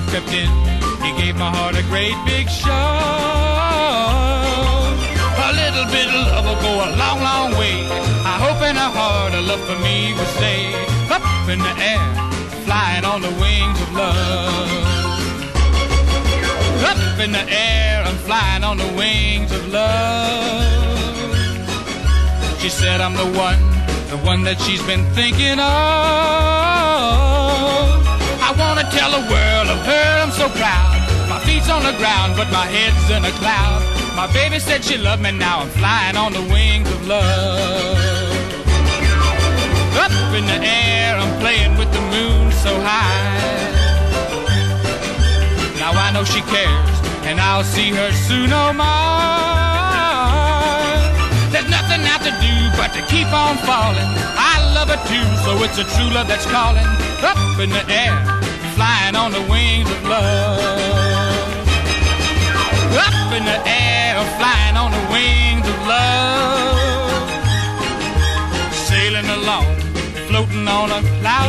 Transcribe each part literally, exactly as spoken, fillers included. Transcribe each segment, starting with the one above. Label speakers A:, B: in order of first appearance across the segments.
A: crept in, he gave my heart a great big shove. A little bit of love will go a long, long way. I hope in her heart a love for me will stay. Up in the air, flying on the wings of love. Up in the air, I'm flying on the wings of love. She said I'm the one, the one that she's been thinking of. I wanna tell the world of her, I'm so proud. My feet's on the ground, but my head's in a cloud. My baby said she loved me, now I'm flying on the wings of love. Up in the air, I'm playing with the moon so high. Now I know she cares, and I'll see her soon, oh my. There's nothing now to do but to keep on falling. I love her too, so it's a true love that's calling. Up in the air, flying on the wings of love. Up in the air, flying on the wings of love. Sailing along, floating on a cloud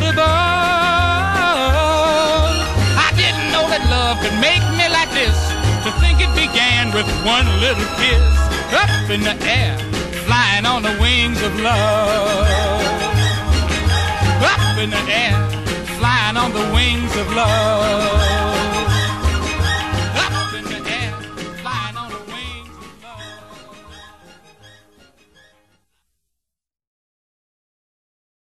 A: above. I didn't know that love could make me like this. To think it began with one little kiss. Up in the air, flying on the wings of love. Up in the air, flying on the wings of love.